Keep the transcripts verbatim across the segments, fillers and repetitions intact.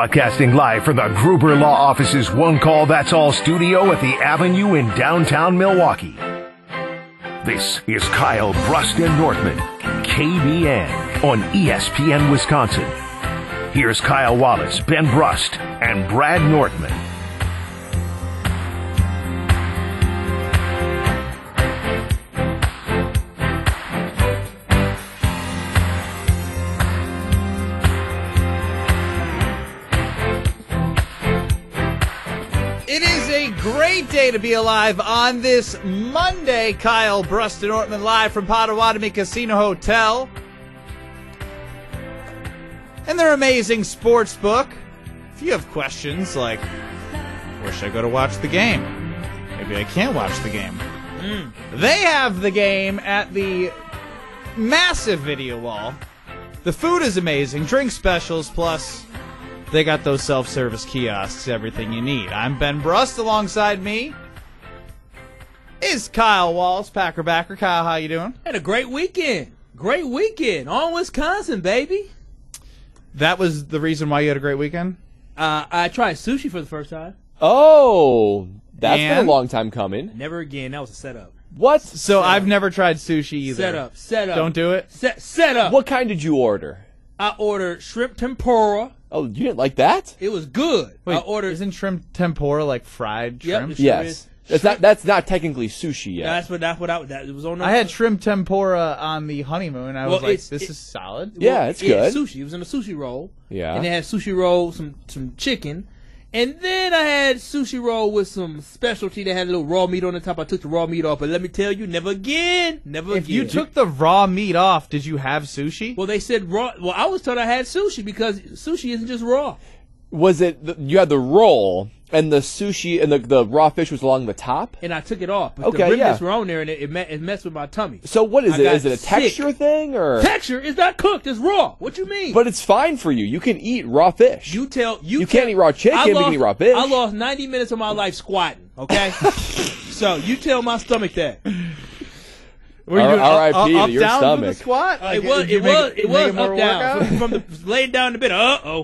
Broadcasting live from the Gruber Law Office's One Call That's All studio at the Avenue in downtown Milwaukee. This is Kyle Brust and Nortman, K B N, on E S P N Wisconsin. Here's Kyle Wallace, Ben Brust, and Brad Nortman. It is a great day to be alive on this Monday. Kyle Brust and Nortman live from Potawatomi Casino Hotel and their amazing sports book. If you have questions like, where should I go to watch the game? Maybe I can't watch the game. Mm. They have the game at the massive video wall. The food is amazing. Drink specials, plus they got those self-service kiosks, everything you need. I'm Ben Brust. Alongside me is Kyle Walls, Packer backer. Kyle, how you doing? Had a great weekend. Great weekend. On Wisconsin, baby. That was the reason why you had a great weekend? Uh, I tried sushi for the first time. Oh, that's And? been a long time coming. Never again. That was a setup. What? So I've never tried sushi either. Set up. Set up. Don't do it? Set, set up. What kind did you order? I ordered shrimp tempura. Oh, you didn't like that? It was good. Wait, I ordered. isn't shrimp tempura like fried Yep, shrimp? the Sure Yes. is. That's not, that's not technically sushi yet. That's what. That's what I. That it was on. The, I had shrimp tempura on the honeymoon. I Well, was like, it's- this it- is solid. Yeah, it's yeah, good. Sushi. It was in a sushi roll. Yeah. And they had sushi roll, some some chicken, and then I had sushi roll with some specialty that had a little raw meat on the top. I took the raw meat off, but let me tell you, never again. Never If again. you took the raw meat off, did you have sushi? Well, they said raw. Well, I was told I had sushi because sushi isn't just raw. Was it, the, you had the roll, and the sushi, and the, the raw fish was along the top? And I took it off. But Okay, the ribs yeah. were on there, and it, it, me- it messed with my tummy. So what is I it? got Is it a sick. texture thing, or? Texture is not cooked. It's raw. What you mean? But it's fine for you. You can eat raw fish. you tell you, You tell, can't eat raw chicken, I but you lost, can eat raw fish. I lost ninety minutes of my life squatting. Okay, so you tell my stomach that. Were you R- doing R I P up, to up, your down stomach. with the squat? Uh, Like, it was did you it make was it make was more up down workout? from, from the laying down in the bed. Uh oh,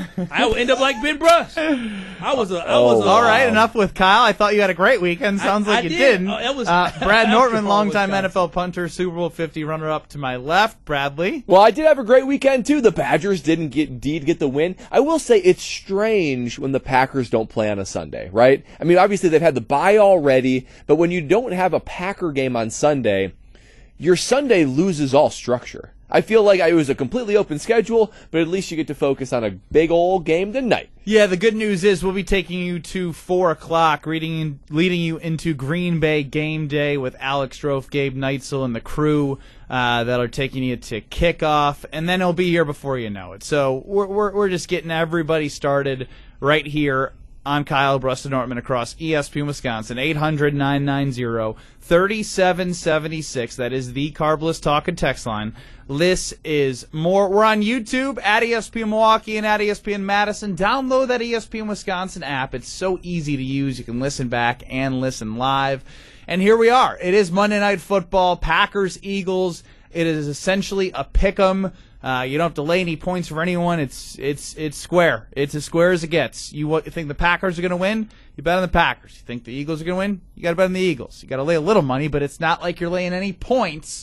I will end up like Ben Brust. I was a I was Oh, a, All right, Wow. enough with Kyle. I thought you had a great weekend. Sounds I- like I you did. didn't. Oh, that was- uh, Brad Nortman, After longtime Wisconsin. N F L punter, Super Bowl fifty runner-up to my left. Bradley. Well, I did have a great weekend, too. The Badgers didn't get, indeed get the win. I will say it's strange when the Packers don't play on a Sunday, right? I mean, obviously they've had the bye already, but when you don't have a Packer game on Sunday, your Sunday loses all structure. I feel like it was a completely open schedule, but at least you get to focus on a big old game tonight. Yeah, the good news is we'll be taking you to four o'clock, reading, leading you into Green Bay game day with Alex Strofe, Gabe Neitzel, and the crew uh, that are taking you to kickoff, and then it'll be here before you know it. So we're we're, we're just getting everybody started right here on Kyle Brust and Nortman across E S P N Wisconsin, eight hundred, nine nine zero, three seven seven six. That is the Carbless Talk and Text line. This is more. We're on YouTube at E S P N Milwaukee and at E S P N Madison. Download that E S P N Wisconsin app. It's so easy to use. You can listen back and listen live. And here we are. It is Monday Night Football, Packers, Eagles. It is essentially a pick'em. Uh, you don't have to lay any points for anyone. It's it's it's square. It's as square as it gets. You, what, you think the Packers are going to win? You bet on the Packers. You think the Eagles are going to win? You got to bet on the Eagles. You got to lay a little money, but it's not like you're laying any points.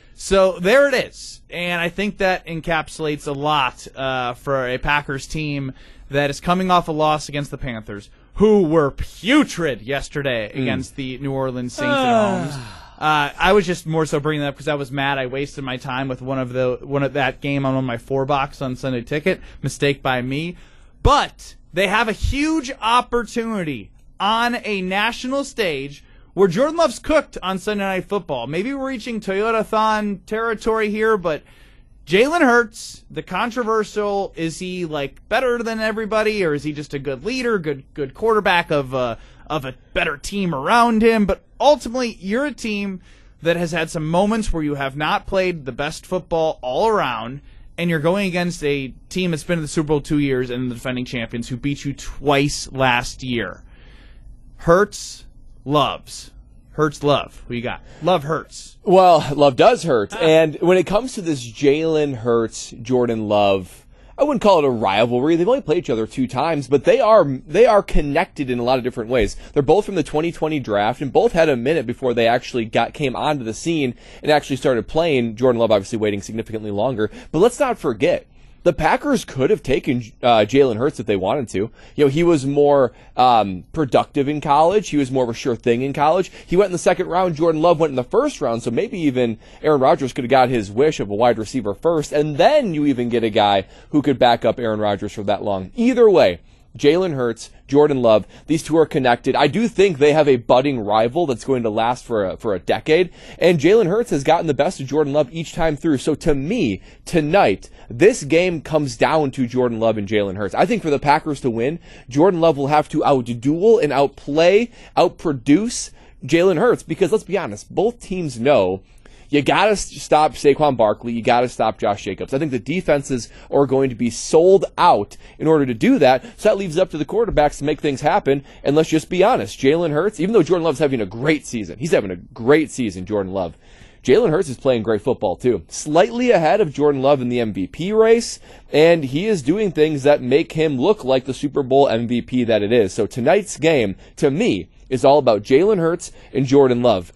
So there it is, and I think that encapsulates a lot uh, for a Packers team that is coming off a loss against the Panthers, who were putrid yesterday Mm. against the New Orleans Saints at home. Uh, I was just more so bringing that up because I was mad. I wasted my time with one of the one of that game on one of my four box on Sunday Ticket. Mistake by me. But they have a huge opportunity on a national stage where Jordan Love's cooked on Sunday Night Football. Maybe we're reaching Toyota-thon territory here, but Jalen Hurts, the controversial, is he like better than everybody, or is he just a good leader, good good quarterback of a, of a better team around him? But ultimately, you're a team that has had some moments where you have not played the best football all around, and you're going against a team that's been in the Super Bowl two years and the defending champions who beat you twice last year. Hurts, Loves. Hurts, Love. Who you got? Love hurts. Well, Love does hurt. And when it comes to this Jalen Hurts, Jordan Love, I wouldn't call it a rivalry. They've only played each other two times, but they are they are connected in a lot of different ways. They're both from the twenty twenty draft, and both had a minute before they actually got came onto the scene and actually started playing. Jordan Love obviously waiting significantly longer. But let's not forget, the Packers could have taken uh, Jalen Hurts if they wanted to. You know, he was more um, productive in college. He was more of a sure thing in college. He went in the second round. Jordan Love went in the first round. So maybe even Aaron Rodgers could have got his wish of a wide receiver first. And then you even get a guy who could back up Aaron Rodgers for that long. Either way, Jalen Hurts, Jordan Love, these two are connected. I do think they have a budding rival that's going to last for a, for a decade. And Jalen Hurts has gotten the best of Jordan Love each time through. So to me, tonight, this game comes down to Jordan Love and Jalen Hurts. I think for the Packers to win, Jordan Love will have to outduel and outplay, outproduce Jalen Hurts. Because let's be honest, both teams know you got to stop Saquon Barkley. You got to stop Josh Jacobs. I think the defenses are going to be sold out in order to do that. So that leaves it up to the quarterbacks to make things happen. And let's just be honest, Jalen Hurts, even though Jordan Love's having a great season, he's having a great season, Jordan Love. Jalen Hurts is playing great football too. Slightly ahead of Jordan Love in the M V P race, and he is doing things that make him look like the Super Bowl M V P that it is. So tonight's game, to me, is all about Jalen Hurts and Jordan Love.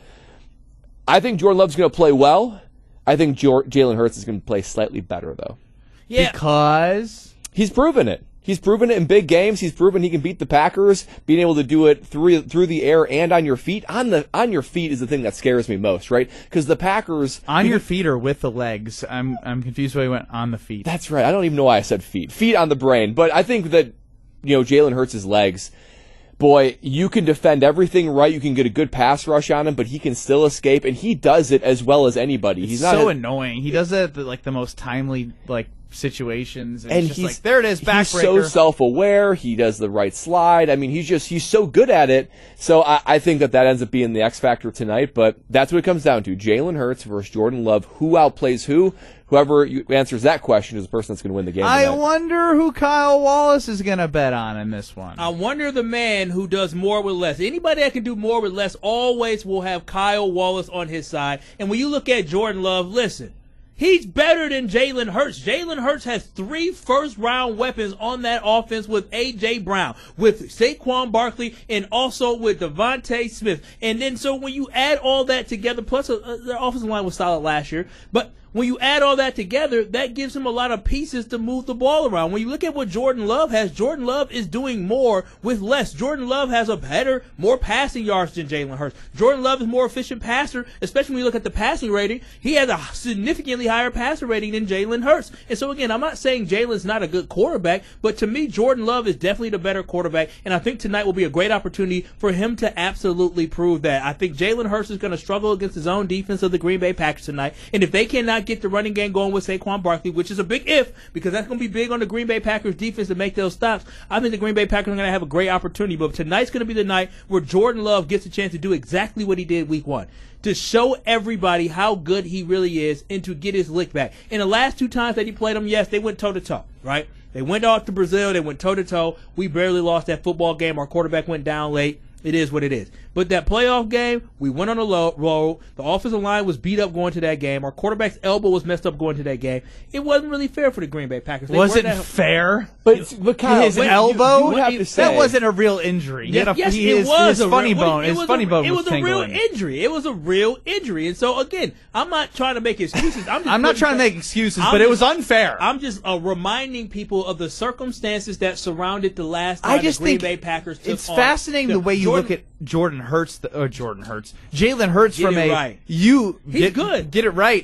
I think Jordan Love's going to play well. I think Jor- Jalen Hurts is going to play slightly better, though. Yeah. Because he's proven it. He's proven it in big games. He's proven he can beat the Packers, being able to do it through through the air and on your feet. On the on your feet is the thing that scares me most, right? Because the Packers on your feet or with the legs. I'm I'm confused why he went on the feet. That's right. I don't even know why I said feet. Feet on the brain. But I think that, you know, Jalen Hurts' legs, boy, you can defend everything right. You can get a good pass rush on him, but he can still escape, and he does it as well as anybody. He's not so a, annoying. He does it at the, like the most timely like situations, and, and it's just he's like, there it is, backbreaker. He's so self-aware. He does the right slide. I mean, he's just he's so good at it. So I, I think that that ends up being the X factor tonight. But that's what it comes down to: Jalen Hurts versus Jordan Love. Who outplays who? Whoever answers that question is the person that's going to win the game I tonight. wonder who Kyle Wallace is going to bet on in this one. I wonder the man who does more with less. Anybody that can do more with less always will have Kyle Wallace on his side. And when you look at Jordan Love, listen, he's better than Jalen Hurts. Jalen Hurts has three first-round weapons on that offense with A J. Brown, with Saquon Barkley, and also with Devontae Smith. And then so when you add all that together, plus uh, their offensive line was solid last year, but when you add all that together, that gives him a lot of pieces to move the ball around. When you look at what Jordan Love has, Jordan Love is doing more with less. Jordan Love has a better, more passing yards than Jalen Hurts. Jordan Love is more efficient passer, especially when you look at the passing rating. He has a significantly higher passer rating than Jalen Hurts. And so, again, I'm not saying Jalen's not a good quarterback, but to me, Jordan Love is definitely the better quarterback, and I think tonight will be a great opportunity for him to absolutely prove that. I think Jalen Hurts is going to struggle against his own defense of the Green Bay Packers tonight, and if they cannot get the running game going with Saquon Barkley, which is a big if, because that's going to be big on the Green Bay Packers defense to make those stops, I think the Green Bay Packers are going to have a great opportunity. But tonight's going to be the night where Jordan Love gets a chance to do exactly what he did week one, to show everybody how good he really is and to get his lick back. In the last two times that he played them, yes, they went toe-to-toe, right? They went off to Brazil. They went toe-to-toe. We barely lost that football game. Our quarterback went down late. It is what it is. But that playoff game, we went on a low roll. The offensive line was beat up going to that game. Our quarterback's elbow was messed up going to that game. It wasn't really fair for the Green Bay Packers. They was it that, fair? But, but Kyle, his wait, elbow? You, you have to say, that wasn't a real injury. He Yes, had a, yes he, it his, was his a funny real, bone. It His was funny a, bone It was was a real tingling. injury. It was a real injury. And so, again, I'm not trying to make excuses. I'm, just I'm not putting- trying to make excuses, I'm but it just- was unfair. I'm just uh, reminding people of the circumstances that surrounded the last I time just the Green think Bay Packers took it's on fascinating the way you Jordan- look at Jordan Hurts, the, or Jordan Hurts, Jalen Hurts Get from it a right. you He's get, good. Get it right.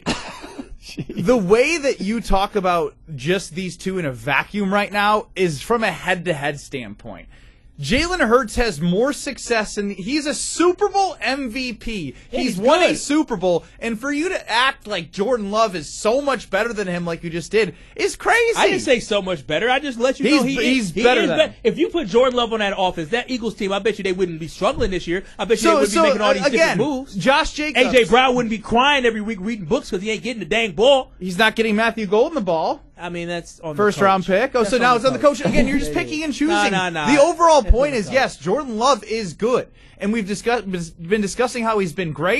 The way that you talk about just these two in a vacuum right now is from a head-to-head standpoint. Jalen Hurts has more success, and he's a Super Bowl M V P. Yeah, he's he's won a good. Super Bowl, and for you to act like Jordan Love is so much better than him, like you just did, is crazy. I didn't say so much better. I just let you He's- know he, he's he better is than be- him. If you put Jordan Love on that offense, that Eagles team, I bet you they wouldn't be struggling this year. I bet you they so. wouldn't So be making all these uh, again, different moves. Josh Jacobs, A J. Brown wouldn't be crying every week reading books because he ain't getting the dang ball. he's not getting Matthew Golden the ball. I mean, that's on First the coach. round pick. Oh, That's so now it's on the coach. Again, you're just picking and choosing. Nah, nah, nah. The overall That's point on the is, coach. yes, Jordan Love is good. And we've discussed, been discussing how he's been great.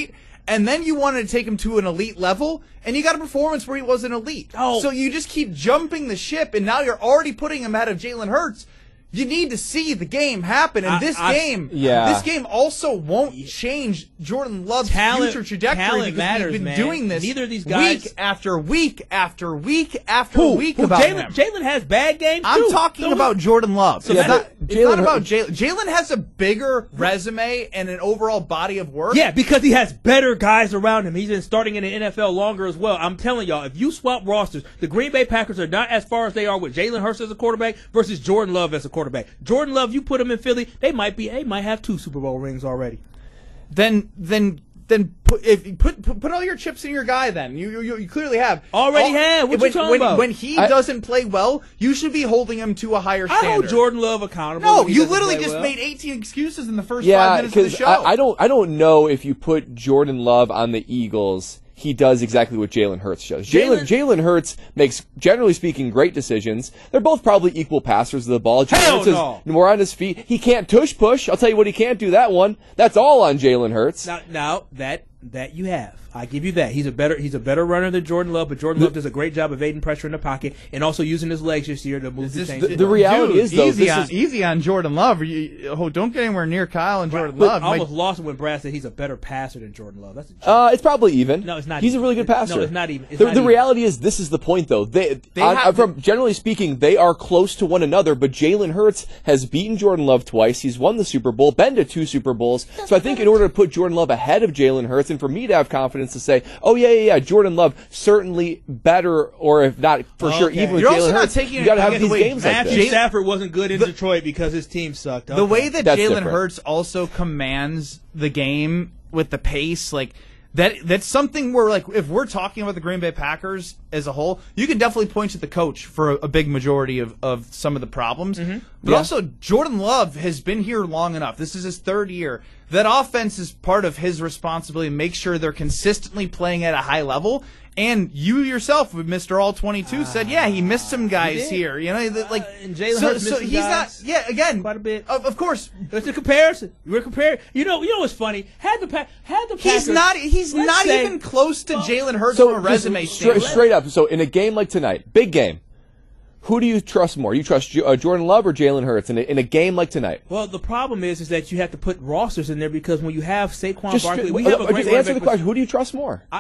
and then you wanted to take him to an elite level, and you got a performance where he wasn't elite. Oh. So you just keep jumping the ship, and now you're already putting him ahead of Jalen Hurts. You need to see the game happen, and I- this I- game, Yeah. this game also won't change Jordan Love's Talent- future trajectory talent because matters, we've been man. doing this Neither of these guys- week after week after week after Who? week Who? about Jalen, him. Jalen has bad games, I'm too. talking So about Jordan Love. So it's that- not, it's Jalen not about Hurts- Jalen. Jalen has a bigger resume and an overall body of work. Yeah, because he has better guys around him. He's been starting in the N F L longer as well. I'm telling y'all, if you swap rosters, the Green Bay Packers are not as far as they are with Jalen Hurts as a quarterback versus Jordan Love as a quarterback. Jordan Love, you put him in Philly, they might be, they might have two Super Bowl rings already. Then, then, then put if you put, put put all your chips in your guy. Then you you, you clearly have Already all, have. What you when, talking when, about? When he I- doesn't play well, you should be holding him to a higher I standard. hold Jordan Love accountable. No, when he you doesn't literally play just well. made eighteen excuses in the first Yeah, five minutes of the because show. I, I don't, I don't know if you put Jordan Love on the Eagles, he does exactly what Jalen Hurts does. Jalen Jalen- Jalen Hurts makes, generally speaking, great decisions. They're both probably equal passers of the ball. Jalen Hell Hurts is no. more on his feet. He can't tush push. I'll tell you what, he can't do that one. That's all on Jalen Hurts. Now, now that that you have, I give you that. He's a better he's a better runner than Jordan Love, but Jordan Love does a great job evading pressure in the pocket and also using his legs this year to move the This- chains. the- the reality Dude, is, though, easy this on is- easy on Jordan Love. You, oh, don't get anywhere near Kyle and Jordan But Love. I almost Like, lost it when Brad said he's a better passer than Jordan Love. That's a joke. Uh, it's probably even. No, it's not He's even. a really good No, passer. it's not even. It's the not the even. reality is, this is the point, though. They, They on- have- from generally speaking, they are close to one another. But Jalen Hurts has beaten Jordan Love twice. He's won the Super Bowl, been to two Super Bowls. So I think in order to put Jordan Love ahead of Jalen Hurts, and for me to have confidence to say, oh yeah, yeah, yeah, Jordan Love certainly better, or if not for sure, Okay. even with You're Jalen also not Hurts, taking you it- got to I have guess these the way games like Matthew this. Stafford wasn't good in Detroit because his team sucked. the Okay. way that That's Jalen different. Hurts also commands the game with the pace, like that that's something where, like, if we're talking about the Green Bay Packers as a whole, you can definitely point to the coach for a, a big majority of, of some of the problems. Mm-hmm. But Yeah. also, Jordan Love has been here long enough. This is his third year. That offense is part of his responsibility to make sure they're consistently playing at a high level. And you yourself, with Mister All twenty-two, said, yeah, he missed some guys did. here. You know, that, like, Uh, and Jalen so, Hurts so missed some he's guys. not. Yeah, again, Quite a bit. Of, of course, It's a comparison. We're comparing. You know, you know what's funny? Had the pa- had the he's Packers, not. He's let's not say- even close to Well, Jalen Hurts So from a just resume stra- standpoint. straight up. So in a game like tonight, big game, who do you trust more? You trust J- uh, Jordan Love or Jalen Hurts in a, in a game like tonight? Well, the problem is, is that you have to put rosters in there because when you have Saquon Just, Barkley, stri- we have a uh, great just running answer back the question. with- Who do you trust more? I,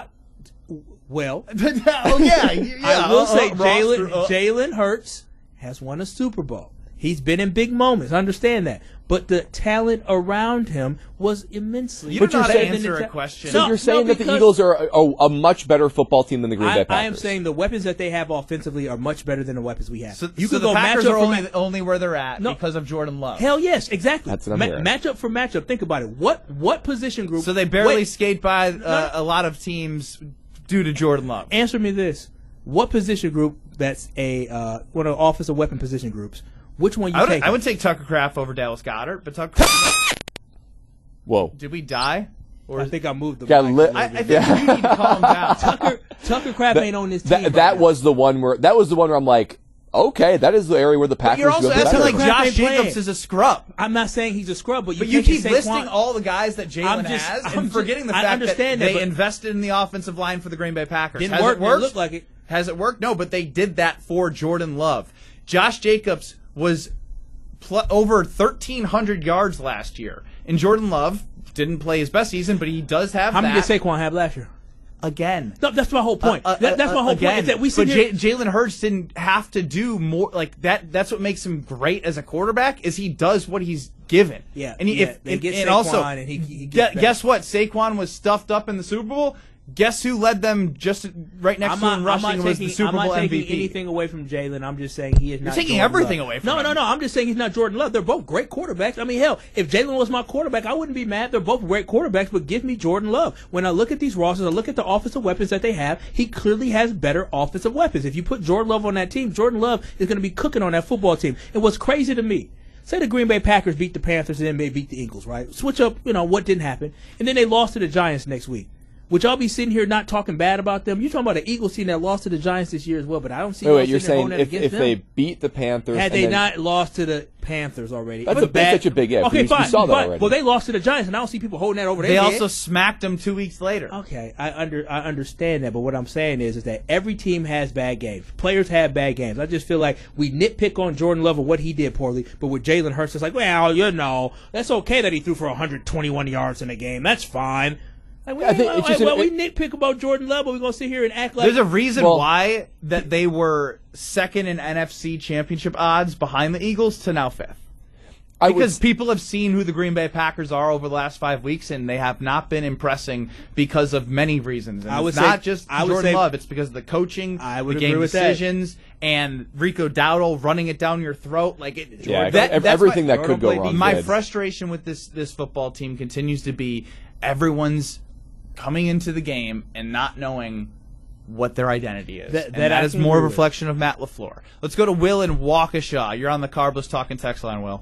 well, oh yeah, yeah. I will uh, say uh, Jalen roster, uh, Jalen Hurts has won a Super Bowl. He's been in big moments. I understand that. But the talent around him was immensely. You But do not you're saying- answer a ta- question. So No, you're saying no, that the because Eagles are a, a, a much better football team than the Green Bay I, Packers. I am saying the weapons that they have offensively are much better than the weapons we have. So, you so could the go Packers matchup are for only ma- only where they're at No. because of Jordan Love. Hell yes, exactly. That's what I'm Ma- hearing. matchup for matchup. Think about it. What what position group? So they barely Wait, skate by uh, a lot of teams due to Jordan Love. answer me this: what position group that's a uh, one of the offensive weapon position groups? Which one you I would, take? I would take Tucker Kraft over Dallas Goddard, but Tucker. Whoa. Did we die? Or I is- think I moved the. Got mic a lit- little I, I bit. think you need to calm down. Tucker Tucker Kraft ain't on this team. That, right that now. was the one where that was the one where I'm like, okay, that is the area where the Packers You're also go acting better. like Kraft Josh ain't playing. Jacobs is a scrub. I'm not saying he's a scrub, but you, But you can't keep say listing Saquon- all the guys that I'm Jalen just- has I'm and just- forgetting the I fact understand that that, they but- invested in the offensive line for the Green Bay Packers. Didn't Has work. it worked? It looked like it. Has it worked? No, but they did that for Jordan Love. Josh Jacobs was pl- over thirteen hundred yards last year, and Jordan Love didn't play his best season, but he does have How many that did Saquon have last year? again. No, that's my whole point. Uh, uh, That- that's my uh, whole again. point. Is that we sit but here. J- Jalen Hurts didn't have to do more like that. That's what makes him great as a quarterback. Is he does what he's given. Yeah, and he, yeah, if, they and, get and Saquon also and he- he gets gu- better. guess what? Saquon was stuffed up in the Super Bowl. Guess who led them just right next I'm to not, him I'm rushing not was taking, the Super I'm not Bowl taking M V P. anything away from Jalen. I'm just saying he is not. taking Jordan everything Love. away from no, him. No, no, I'm just saying he's not Jordan Love. They're both great quarterbacks. I mean, hell, if Jalen was my quarterback, I wouldn't be mad. They're both great quarterbacks, but give me Jordan Love. When I look at these rosters, I look at the offensive weapons that they have. He clearly has better offensive weapons. If you put Jordan Love on that team, Jordan Love is going to be cooking on that football team. And what's crazy to me, say the Green Bay Packers beat the Panthers and then they beat the Eagles, right? Switch up, you know, what didn't happen. And then they lost to the Giants next week. would y'all be sitting here not talking bad about them? You're talking about the Eagles team that lost to the Giants this year as well, but I don't see. Wait, y'all wait you're sitting there saying holding that if, against if them. they beat the Panthers, had and they then, not lost to the Panthers already? That's, It was a, that's such a big if. Okay, we, fine. we saw that but, already. Well, they lost to the Giants, and I don't see people holding that over their They head. also smacked them two weeks later. Okay, I under I understand that, but what I'm saying is, is that every team has bad games. Players have bad games. I just feel like we nitpick on Jordan Love and what he did poorly, but with Jalen Hurts, it's like, well, you know, that's okay that he threw for one hundred twenty-one yards in a game. That's fine. Like, we, I think well, it's just well, an- we nitpick about Jordan Love, but we're gonna sit here and act like There's a reason Well- why that they were second in N F C championship odds behind the Eagles to now fifth. I would Because people have seen who the Green Bay Packers are over the last five weeks, and they have not been impressing because of many reasons. And I would it's say- not just I would Jordan say- Love; it's because of the coaching, I would the agree game with that. decisions, and Rico Dowdle running it down your throat. Like it, Yeah, that- ev- that's everything my- that could go Jordan wrong. My did. frustration with this this football team continues to be everyone's coming into the game and not knowing what their identity is. That- and that that I is can more a agree with. reflection of Matt LaFleur. Let's go to Will in Waukesha. You're on the Carbless Talking Text line, Will.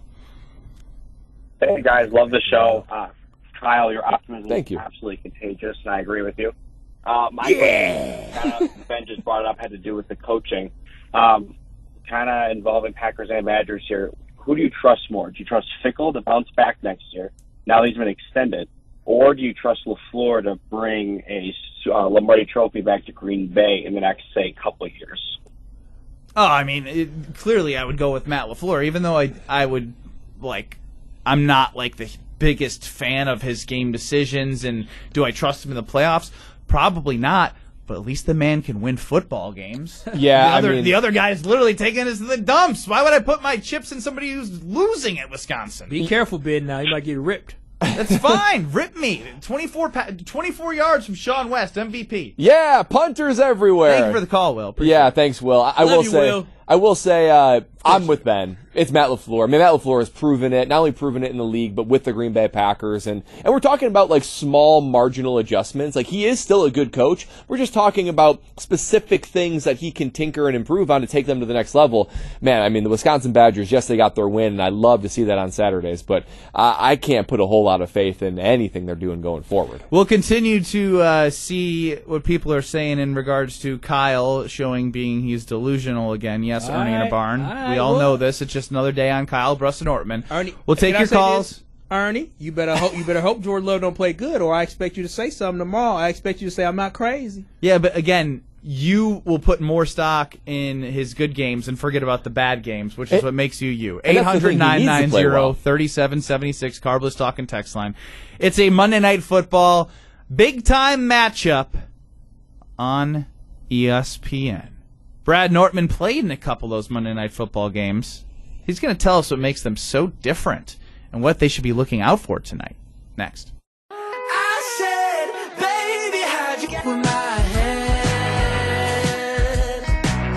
Hey guys, love the show. Uh, Kyle, your optimism Thank you. is absolutely contagious, and I agree with you. Uh, my question, kind of, Ben just brought it up, had to do with the coaching. Um, kind of involving Packers and Badgers here. Who do you trust more? Do you trust Fickle to bounce back next year, now that he's been extended? Or do you trust LaFleur to bring a uh, Lombardi Trophy back to Green Bay in the next, say, couple of years? Oh, I mean, it, clearly I would go with Matt LaFleur, even though I I would, like, I'm not, like, the biggest fan of his game decisions, and do I trust him in the playoffs? Probably not, but at least the man can win football games. Yeah, the other, I mean, the other guy is literally taking us to the dumps. Why would I put my chips in somebody who's losing at Wisconsin? be careful, Ben. Now you might get ripped. That's fine. Rip me. twenty-four, pa- twenty-four yards from Sean West, M V P. yeah, punters everywhere. Thank you for the call, Will. Appreciate Yeah, it. thanks, Will. I, I Love will you, say, Will. I will say, uh, I'm with Ben. It's Matt LaFleur. I mean, Matt LaFleur has proven it, not only proven it in the league, but with the Green Bay Packers. And, and we're talking about, like, small marginal adjustments. Like, he is still a good coach. We're just talking about specific things that he can tinker and improve on to take them to the next level. Man, I mean, the Wisconsin Badgers, yes, they got their win, and I love to see that on Saturdays, but uh, I can't put a whole lot of faith in anything they're doing going forward. We'll continue to uh, see what people are saying in regards to Kyle showing being he's delusional again. Yes, All Ernie in a right, barn. all right, we all well- know this. It's just another day on Kyle Bruston Ortman. Ernie, We'll take can I your say calls. this? Ernie, you better hope you better hope Jordan Love don't play good, or I expect you to say something tomorrow. I expect you to say I'm not crazy. Yeah, but again, you will put more stock in his good games and forget about the bad games, which is It- what makes you you. and eight that's the thing, hundred, he nine needs to play nine zero, well. three seven seven six, Carbless Talking Text line. It's a Monday Night Football big-time matchup on E S P N. Brad Nortman played in a couple of those Monday Night Football games. He's going to tell us what makes them so different and what they should be looking out for tonight. Next. I said, baby, how'd you get with my head?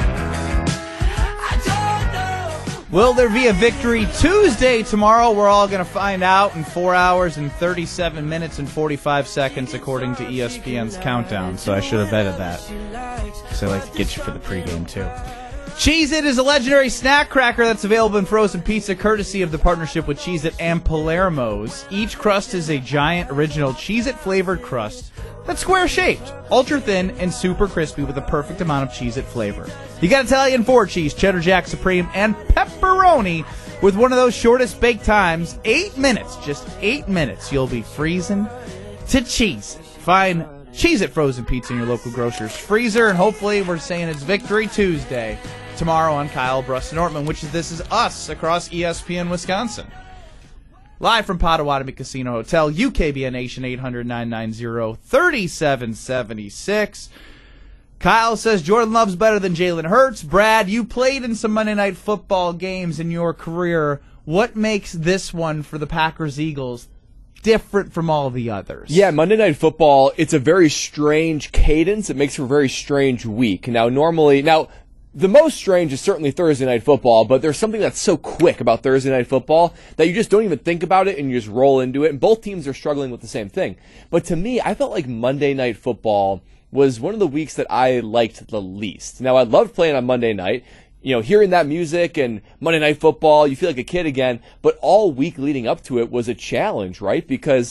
I don't know. Will there be a Victory Tuesday tomorrow? We're all going to find out in four hours and thirty-seven minutes and forty-five seconds, according to E S P N's countdown. So I should have vetted that. So I like to get you for the pregame, too. Cheez-It is a legendary snack cracker that's available in frozen pizza, courtesy of the partnership with Cheez-It and Palermo's. Each crust is a giant original Cheez-It flavored crust that's square-shaped, ultra-thin, and super crispy with a perfect amount of Cheez-It flavor. You got Italian four cheese, cheddar jack supreme, and pepperoni with one of those shortest bake times, eight minutes, just eight minutes. You'll be freezing to cheese. Find Cheez-It frozen pizza in your local grocer's freezer, and hopefully we're saying it's Victory Tuesday tomorrow on Kyle Bruston Ortman, which is This Is Us across E S P N Wisconsin. Live from Potawatomi Casino Hotel, U K B N Nation, eight hundred, nine nine zero, three seven seven six. Kyle says Jordan Love's better than Jalen Hurts. Brad, you played in some Monday Night Football games in your career. What makes this one for the Packers-Eagles different from all the others? Yeah, Monday Night Football, it's a very strange cadence. It makes for a very strange week. Now, normally, now, the most strange is certainly Thursday Night Football, but there's something that's so quick about Thursday Night Football that you just don't even think about it and you just roll into it, and both teams are struggling with the same thing. But to me, I felt like Monday Night Football was one of the weeks that I liked the least. Now, I loved playing on Monday night. You know, hearing that music and Monday Night Football, you feel like a kid again, but all week leading up to it was a challenge, right? Because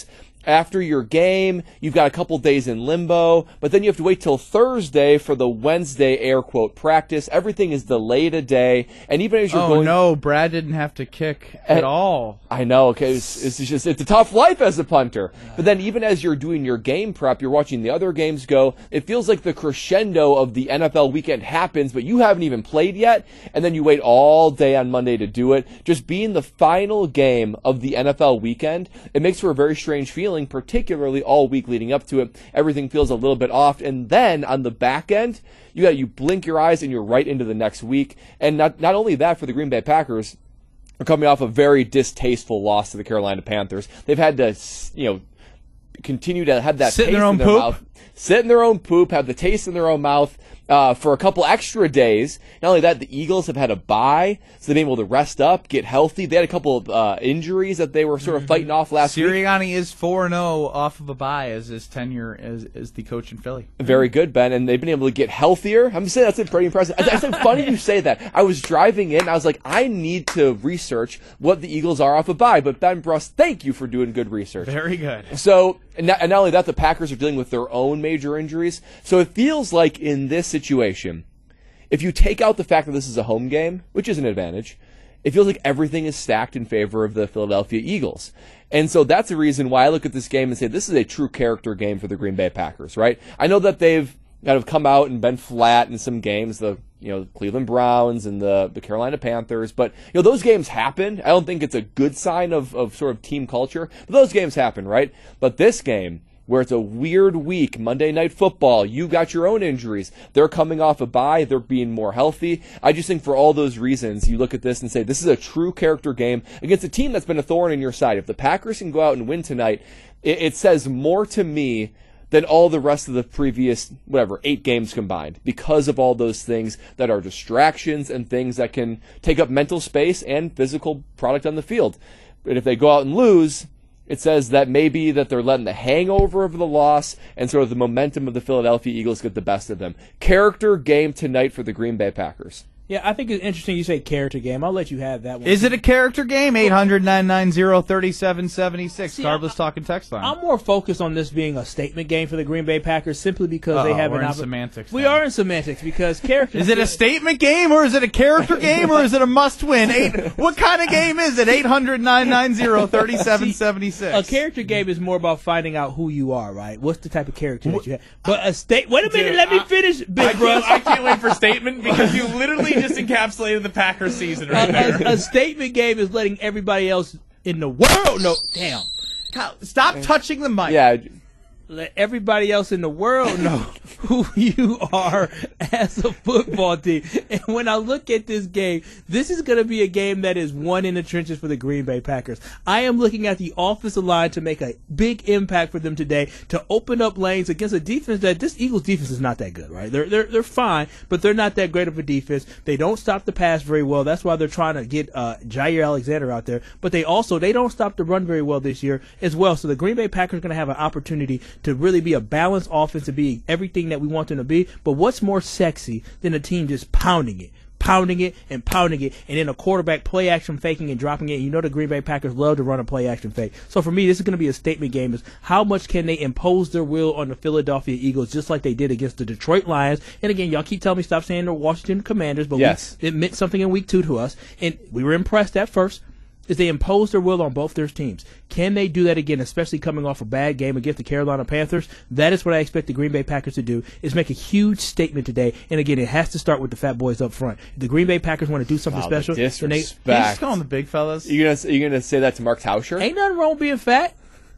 after your game, you've got a couple days in limbo, but then you have to wait till Thursday for the Wednesday air quote practice. Everything is delayed a day, and even as you're oh, going, no, Brad didn't have to kick at And- all. I know, okay, it's, it's just it's a tough life as a punter. But then even as you're doing your game prep, you're watching the other games go. It feels like the crescendo of the N F L weekend happens, but you haven't even played yet, and then you wait all day on Monday to do it. Just being the final game of the N F L weekend, it makes for a very strange feeling, particularly all week leading up to it. Everything feels a little bit off, and then on the back end, you got you blink your eyes and you're right into the next week. And not not only that for the Green Bay Packers, they're coming off a very distasteful loss to the Carolina Panthers. They've had to, you know, continue to have that Sit in taste their own in their poop. mouth, sit in their own poop, have the taste in their own mouth uh, for a couple extra days. Not only that, the Eagles have had a bye, so they've been able to rest up, get healthy. They had a couple of uh, injuries that they were sort of fighting off last week. Sirianni is four and oh off of a bye as his tenure as, as the coach in Philly. Very good, Ben, and they've been able to get healthier. I'm saying that's pretty impressive. It's it's funny you say that. I was driving in, I was like, I need to research what the Eagles are off a bye. But Ben Bruss, thank you for doing good research. Very good. So, and not, and not only that, the Packers are dealing with their own major injuries. So it feels like in this situation, if you take out the fact that this is a home game, which is an advantage, it feels like everything is stacked in favor of the Philadelphia Eagles. And so that's the reason why I look at this game and say this is a true character game for the Green Bay Packers, right? I know that they've kind of come out and been flat in some games, the you know Cleveland Browns and the, the Carolina Panthers, but you know those games happen. I don't think it's a good sign of, of sort of team culture, but those games happen, right? But this game, where it's a weird week, Monday Night Football, you got your own injuries. They're coming off a bye. They're being more healthy. I just think for all those reasons, you look at this and say, this is a true character game against a team that's been a thorn in your side. If the Packers can go out and win tonight, it, it says more to me than all the rest of the previous, whatever, eight games combined, because of all those things that are distractions and things that can take up mental space and physical product on the field. But if they go out and lose, it says that maybe that they're letting the hangover of the loss and sort of the momentum of the Philadelphia Eagles get the best of them. Character game tonight for the Green Bay Packers. Yeah, I think it's interesting you say character game. I'll let you have that one. Is it a character game? eight hundred, nine nine zero, three seven seven six. See, Cardless I- talking text line. I'm more focused on this being a statement game for the Green Bay Packers simply because they Uh-oh, have we're an in oppo- semantics We now. are in semantics because character. Is it a statement game or is it a character game or is it a must win? Eight, what kind of game is it? eight hundred, nine nine zero, three seven seven six. A character game is more about finding out who you are, right? What's the type of character that you have? But a state. Wait a minute, Dude, let me I- finish, I Big Russ. can't, I can't wait for statement because you literally just encapsulated the Packers season right A, there. a, a statement game is letting everybody else in the world know. Damn. Kyle, stop touching the mic. Yeah, Let everybody else in the world know who you are as a football team. And when I look at this game, this is going to be a game that is won in the trenches for the Green Bay Packers. I am looking at the offensive line to make a big impact for them today, to open up lanes against a defense that this Eagles defense is not that good, right? They're they're they're fine, but they're not that great of a defense. They don't stop the pass very well. That's why they're trying to get uh, Jair Alexander out there. But they also they don't stop the run very well this year as well. So the Green Bay Packers are going to have an opportunity to really be a balanced offense, to be everything that we want them to be. But what's more sexy than a team just pounding it, pounding it, and pounding it, and then a quarterback play action faking and dropping it? You know the Green Bay Packers love to run a play action fake. So for me, this is going to be a statement game. Is how much can they impose their will on the Philadelphia Eagles, just like they did against the Detroit Lions? And again, y'all keep telling me stop saying the Washington Commanders, but Yes. we, it meant something in week two to us, and we were impressed at first. Is they impose their will on both their teams. Can they do that again, especially coming off a bad game against the Carolina Panthers? That is what I expect the Green Bay Packers to do, is make a huge statement today. And again, it has to start with the fat boys up front. If the Green Bay Packers want to do something Wow, the special, then they, disrespect. Can you just call them the big fellas? You gonna you gonna say that to Mark Tauscher? ain't nothing wrong with being fat.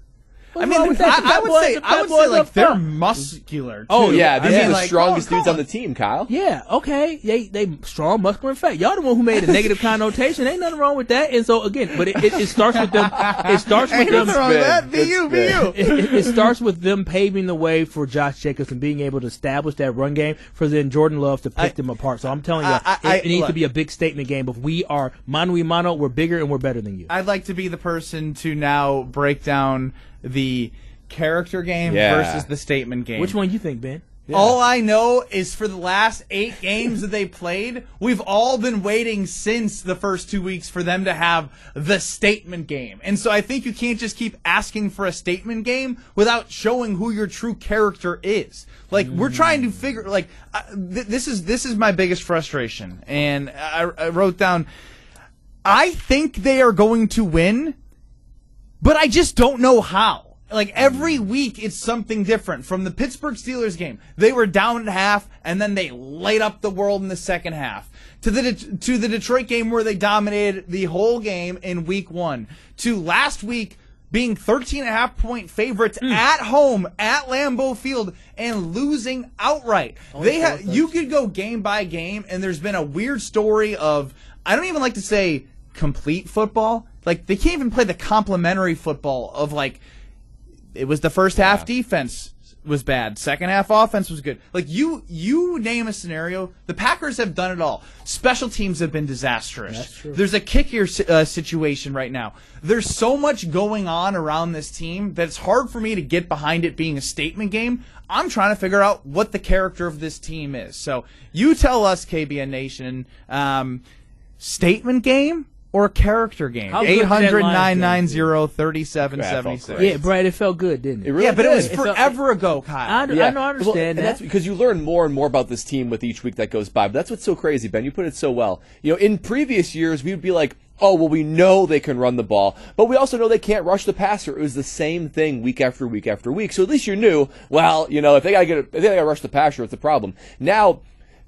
I What's mean, wrong with that? The I, I fat would boys- say the I fat would boys say up like they're front. muscular. Too. Oh yeah, I these mean, are the like, strongest call- dudes call on the team, Kyle. Yeah, okay. They they strong, muscular, and fat. Y'all the one who made a negative connotation. Ain't nothing wrong with that. And so again, but it, it, it starts with them. It starts with Ain't them. nothing wrong with spin. that. Be Good you, be spin. you. it, it, it starts with them paving the way for Josh Jacobs and being able to establish that run game for then Jordan Love to pick I- them apart. So I'm telling you, I- I- it, I- it needs look. to be a big statement game. If we are mano y mano, we're bigger and we're better than you. I'd like to be the person to now break down the character game Yeah. versus the statement game. Which one you think, Ben? All I know is for the last eight games that they played, we've all been waiting since the first two weeks for them to have the statement game. And so I think you can't just keep asking for a statement game without showing who your true character is. Like, mm. we're trying to figure, like, uh, th- this is this is my biggest frustration. And I, I wrote down, I think they are going to win, but I just don't know how. Like, every week, it's something different. From the Pittsburgh Steelers game, they were down at half, and then they light up the world in the second half. To the De- to the Detroit game where they dominated the whole game in week one. To last week being thirteen and a half point favorites mm. at home at Lambeau Field and losing outright. They ha- You could go game by game, and there's been a weird story of, I don't even like to say complete football. Like, they can't even play the complementary football of, like, it was the first half yeah. defense was bad. Second half offense was good. Like, you you name a scenario, the Packers have done it all. Special teams have been disastrous. That's true. There's a kicker uh, situation right now. There's so much going on around this team that it's hard for me to get behind it being a statement game. I'm trying to figure out what the character of this team is. So you tell us, K B N Nation, um, statement game or character game? eight hundred, nine nine zero, three seven seven six. Yeah, Brad, it felt good, didn't it? It really yeah, but did. it was It forever felt, ago, Kyle. I, Yeah. I know, I understand well, and that. that's because you learn more and more about this team with each week that goes by. But that's what's so crazy, Ben. You put it so well. You know, in previous years, we would be like, oh, well, we know they can run the ball, but we also know they can't rush the passer. It was the same thing week after week after week. So at least you knew, well, you know, if they got to get, if they got to rush the passer, it's a problem. Now,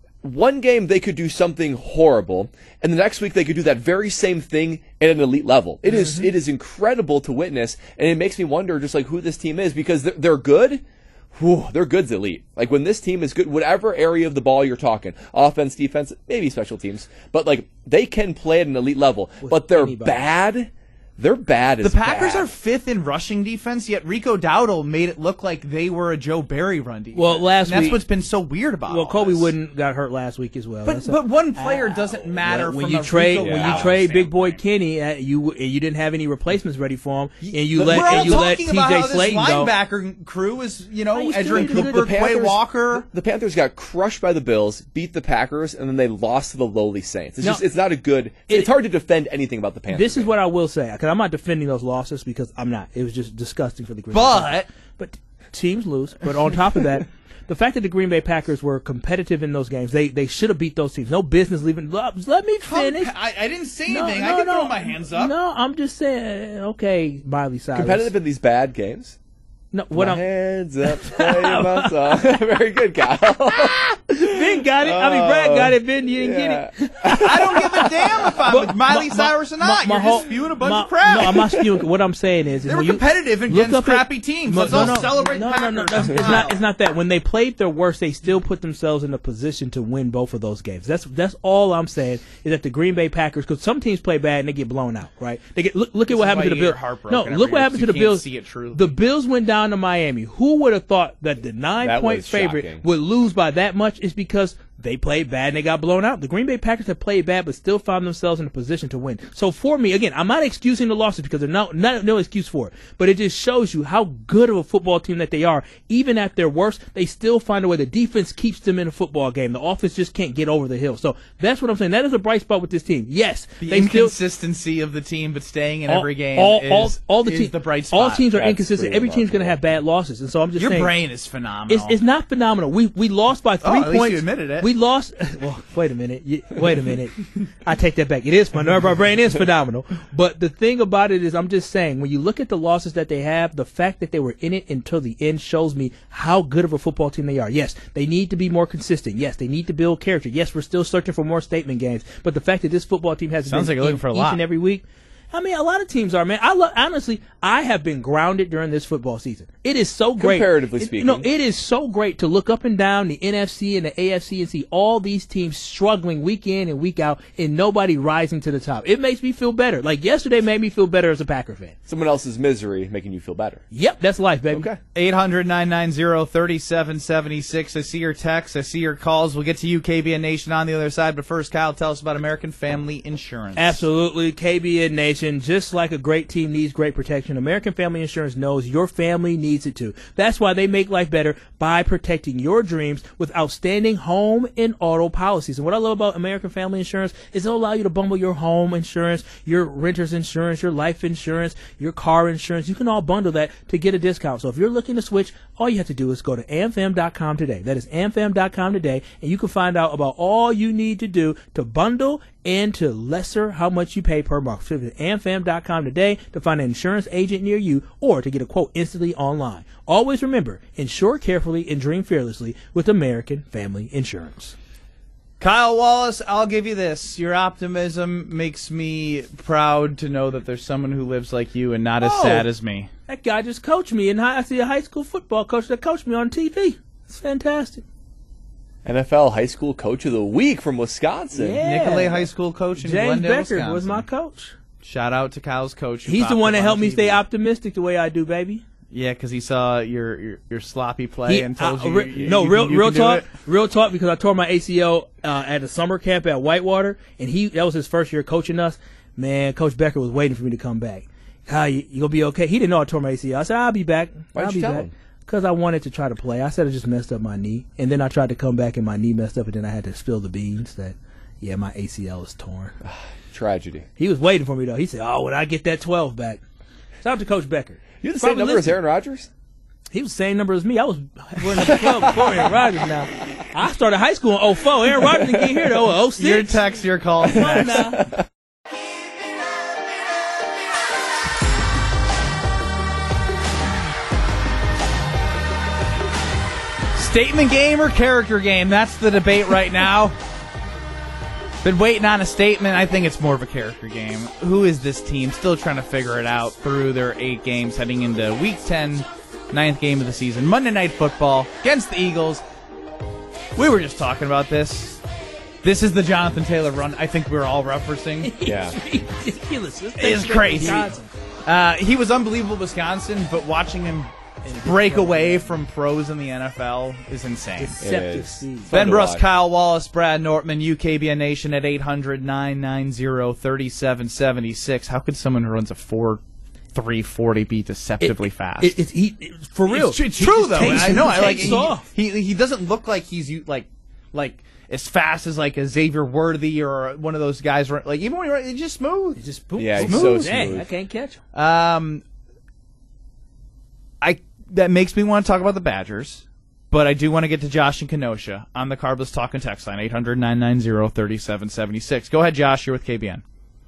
one game they could do something horrible, and the next week they could do that very same thing at an elite level. It is, mm-hmm. it is incredible to witness, and it makes me wonder just like who this team is, because they're, they're good. Whew, they're good's elite. Like, when this team is good, whatever area of the ball you're talking, offense, defense, maybe special teams, but like, they can play at an elite level. With but they're anybody. bad. They're bad as The Packers bad. are fifth in rushing defense, yet Rico Dowdle made it look like they were a Joe Barry run defense. Well, last and that's week- what's been so weird about Well, all Kobe this. Wooden got hurt last week as well. But That's a- but one player doesn't matter when from you a trade Rico when Dowdle you trade Big Boy standpoint. Kenny, uh, you and you didn't have any replacements ready for him, and you We're let all and you let talking T about J how this Slayton go. linebacker crew is, you know, I used to Edgerrin think it was Cooper, good. Quay Walker. The Panthers got crushed by the Bills, beat the Packers, and then they lost to the lowly Saints. It's No. just, it's not a good. It- it's hard to defend anything about the Panthers. This is what I will say, because I'm not defending those losses because I'm not. It was just disgusting for the Green Bay But- Packers. But teams lose. But on top of that, the fact that the Green Bay Packers were competitive in those games, they they should have beat those teams. No business leaving. Let let me finish. I, I didn't say No, anything. no, I can no. throw my hands up. No, I'm just saying. Okay, Miley Cyrus. competitive in these bad games. No, what My I'm. hands up, play my song. Very good, Kyle. Ben got it. I mean, Brad got it. Ben, you didn't Yeah. get it. I don't give a damn if I'm But with Miley my- Cyrus or my- not. my You're whole- just spewing a bunch my- of crap. No, I'm not spewing. What I'm saying is, is They were when you competitive look against up at- crappy teams. No, Let's no, all no, celebrate no, the no, no, Packers. no, It's not. It's not that. When they played their worst, they still put themselves in a position to win both of those games. That's that's all I'm saying is that the Green Bay Packers, because some teams play bad and they get blown out, right? They get look, look at what is happened why to the you get Bills. heartbroken No, every look what year, happened to 'cause the you can't Bills. see it truly. The Bills went down to Miami. Who would have thought that the nine That point was favorite shocking. would lose by that much? Is because they played bad and they got blown out. The Green Bay Packers have played bad but still found themselves in a position to win. So for me, again, I'm not excusing the losses because there's no, not, no excuse for it. But it just shows you how good of a football team that they are. Even at their worst, they still find a way. The defense keeps them in a football game. The offense just can't get over the hill. So that's what I'm saying. That is a bright spot with this team. Yes, The they still inconsistency of the team, but staying in all, every game all, is, all, all the is team, the bright spot. All teams are That's inconsistent. pretty Every team's going to remarkable. have bad losses, and so I'm just Your saying. brain is phenomenal. It's, it's not phenomenal. We we lost by three Oh, at least points. you admitted it. We lost. Well, wait a minute. You- Wait a minute. I take that back. It is phenomenal. My brain is phenomenal. But the thing about it is, I'm just saying, when you look at the losses that they have, the fact that they were in it until the end shows me how good of a football team they are. Yes, they need to be more consistent. Yes, they need to build character. Yes, we're still searching for more statement games. But the fact that this football team has Sounds been like you're looking in for a each lot. and every week. I mean, a lot of teams are, man. I lo- honestly, I have been grounded during this football season. It is so great. Comparatively It- speaking. No, it is so great to look up and down the N F C and the A F C and see all these teams struggling week in and week out and nobody rising to the top. It makes me feel better. Like yesterday made me feel better as a Packer fan. Someone else's misery making you feel better. Yep, that's life, baby. Okay. eight hundred, nine nine zero, three seven seven six. I see your texts. I see your calls. We'll get to you, K B N Nation, on the other side. But first, Kyle, tell us about American Family Insurance. Absolutely. K B N Nation. mentioned, just like a great team needs great protection, American Family Insurance knows your family needs it too. That's why they make life better by protecting your dreams with outstanding home and auto policies. And what I love about American Family Insurance is they'll allow you to bundle your home insurance, your renter's insurance, your life insurance, your car insurance. You can all bundle that to get a discount. So if you're looking to switch, all you have to do is go to amfam dot com today. That is amfam dot com today, and you can find out about all you need to do to bundle and to lesser how much you pay per month. Visit amfam dot com today to find an insurance agent near you or to get a quote instantly online. Always remember, insure carefully and dream fearlessly with American Family Insurance. Kyle Wallace, I'll give you this. Your optimism makes me proud to know that there's someone who lives like you and not as Oh. sad as me. That guy just coached me, and I see a high school football coach that coached me on T V. It's fantastic. N F L High School Coach of the Week from Wisconsin. Yeah. Nicolay High School coach in James Glendale, Becker Wisconsin. was my coach. Shout out to Kyle's coach. who He's the popped one up that on helped me T V. stay optimistic the way I do, baby. Yeah, because he saw your, your your sloppy play He- and told uh, you, re- you- no, you real can- you real can do talk, it. real talk. Because I tore my A C L uh, at a summer camp at Whitewater, and he that was his first year coaching us. Man, Coach Becker was waiting for me to come back. How you, you gonna be okay? He didn't know I tore my A C L. I said I'll be back. Why'd I'll you be tell back. him? Because I wanted to try to play. I said I just messed up my knee, and then I tried to come back, and my knee messed up, and then I had to spill the beans that yeah, my A C L is torn. Tragedy. He was waiting for me though. He said, "Oh, when I get that twelve back." Shout out to Coach Becker. You're the same Probably number as listening. Aaron Rodgers? He was the same number as me. I was wearing number twelve before Aaron Rodgers now. I started high school in oh four. Aaron Rodgers didn't get here to oh six. Your text, your call. Come on next. now. Statement game or character game? That's the debate right now. Been waiting on a statement. I think it's more of a character game. Who is this team? Still trying to figure it out through their eight games heading into week ten, ninth game of the season. Monday Night Football against the Eagles. We were just talking about this. This is the Jonathan Taylor run I think we were all referencing. Yeah. Ridiculous. This It's thing's crazy. Wisconsin. Uh, he was unbelievable at Wisconsin, but watching him break away from pros in the N F L is insane. Deceptive is. Steve. Fun Ben to Bruss, watch. Kyle Wallace, Brad Nortman, U K B N Nation at eight hundred, nine nine zero, three seven seven six. How could someone who runs a four three forty be deceptively fast? It, it, he, it- for real. It's, tr- it's He true just though. takes- I know. he I like takes he, off. he. He doesn't look like he's you- like like as fast as like a Xavier Worthy or one of those guys. run- Like even when he runs, he's just smooth. He just boom, Yeah, boom, he's so boom. Dang, smooth. I can't catch him. Um, I that makes me want to talk about the Badgers, but I do want to get to Josh and Kenosha on the Carbless Talk and Text line eight hundred, nine nine zero, three seven seven six. Go ahead, Josh. You're with K B N.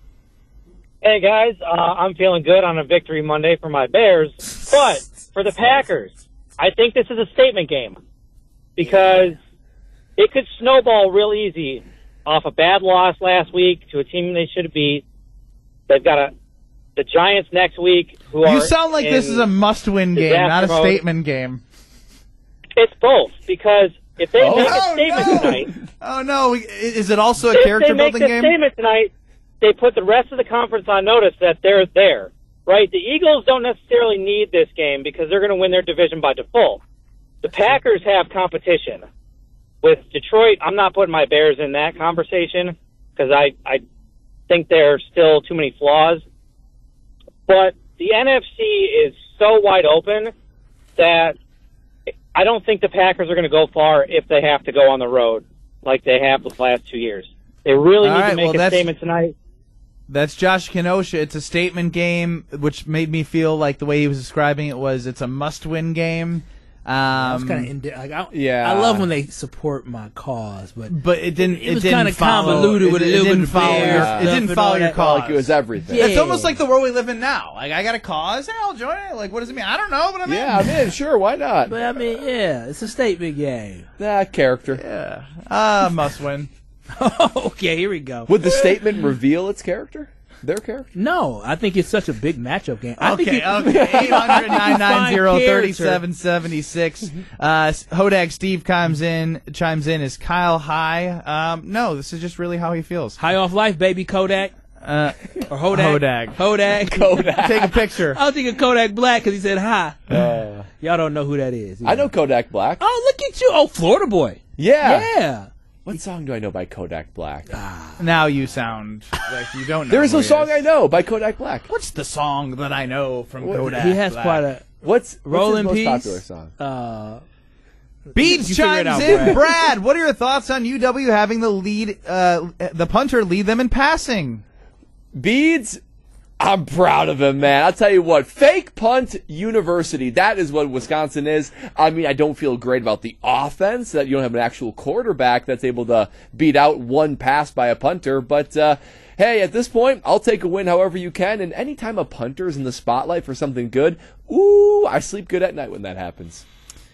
Hey guys, uh, I'm feeling good on a victory Monday for my Bears, but for the Packers, I think this is a statement game because it could snowball real easy off a bad loss last week to a team they should have beat. They've got a the Giants next week. Who are You sound like this in is a must-win game, disaster not a mode. statement game. It's both because if they Oh. make a Oh, statement no. tonight. Oh no! We- Is it also a If they character make building the game? statement tonight, they put the rest of the conference on notice that they're there, right? The Eagles don't necessarily need this game because they're going to win their division by default. The Packers have competition. With Detroit, I'm not putting my Bears in that conversation because I, I think there are still too many flaws. But the N F C is so wide open that I don't think the Packers are going to go far if they have to go on the road like they have the last two years. They really All need right, to make well, a that's- statement tonight. That's Josh Kenosha. It's a statement game, which made me feel like the way he was describing it was it's a must-win game. I was Um, kind of indi- like, I, yeah. I love when they support my cause, but but it didn't. It was didn't kinda follow- convoluted it- with a it little didn't bit of follow bear your. stuff It didn't and follow all your that. cause. Like it was everything. Yeah. It's almost like the world we live in now. Like I got a cause, and I'll join it. Like what does it mean? I don't know, but I'm Yeah, in. I'm in. Sure, why not? but I mean, yeah, it's a statement game. Nah, character. Yeah, ah, must win. Okay, here we go. Would the statement reveal its character? Their character? No, I think it's such a big matchup game. I think Okay, it- okay. eight hundred, nine nine zero, Find three seven seven six. Uh, Hodag Steve chimes in. Chimes in. Is Kyle high? Um, no, this is just really how he feels. High off life, baby, Kodak. Uh, Or Hodak. Hodag. Hodak. Kodak. Take a picture. I was thinking Kodak Black because he said hi. Uh, Y'all don't know who that is. I know Kodak Black. Oh, look at you. Oh, Florida boy. Yeah. Yeah. What song do I know by Kodak Black? Now you sound like you don't know. There is who no he song is. I know by Kodak Black. What's the song that I know from What- Kodak? He has Black? quite a What's, what's Roll his in most Peace. popular song? Uh, Beats You figure it chimes out, in. Brad. Brad, what are your thoughts on U W having the lead, uh, the punter lead them in passing? Beads, I'm proud of him, man. I'll tell you what, fake punt university, that is what Wisconsin is. I mean, I don't feel great about the offense, that you don't have an actual quarterback that's able to beat out one pass by a punter, but uh, hey, at this point, I'll take a win however you can, and anytime a punter is in the spotlight for something good, ooh, I sleep good at night when that happens.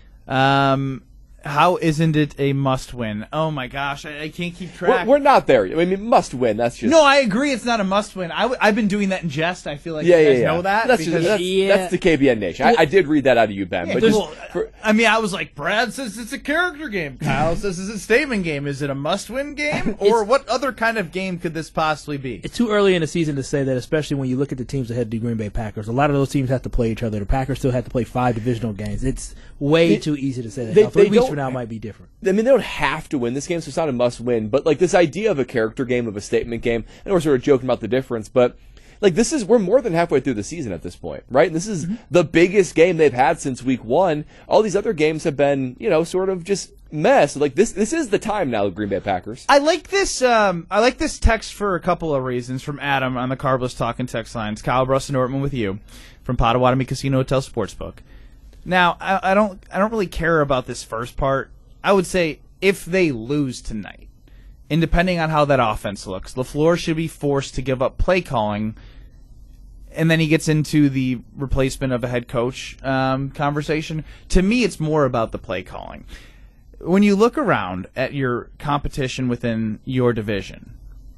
Um, how isn't it a must-win? Oh my gosh, I, I can't keep We're, track. we're not there. I mean, must win, that's just... no, I agree. It's not a must-win. I w- I've been doing that in jest. I feel like yeah, you yeah, guys yeah. know that. That's, because just, that's, Yeah. that's the K B N Nation. I, I did read that out of you, Ben. but there's- just for, I mean, I was like, Brad says it's a character game. Kyle says it's a statement game. Is it a must-win game, or what other kind of game could this possibly be? it's too early in the season to say that, especially when you look at the teams that head the Green Bay Packers. A lot of those teams have to play each other. The Packers still have to play five divisional games. It's way They- too easy to say that. they- now, three they weeks don't- from now might be different. I mean, they don't have to win this game, so it's not a must-win. But like this idea of a character game, of a statement game, and we're sort of joking about the difference, but like this is we're more than halfway through the season at this point, right? And this is Mm-hmm. the biggest game they've had since week one. All these other games have been, you know, sort of just mess. Like this, this is the time now, the Green Bay Packers. I like this. Um, I like this text for a couple of reasons from Adam on the Carbless Talking text lines. Kyle Brust and Nortman with you from Potawatomi Casino Hotel Sportsbook. Now, I, I don't. I don't really care about this first part. I would say if they lose tonight, and depending on how that offense looks, LaFleur should be forced to give up play calling. And then he gets into the replacement of a head coach um, conversation. To me, it's more about the play calling. When you look around at your competition within your division,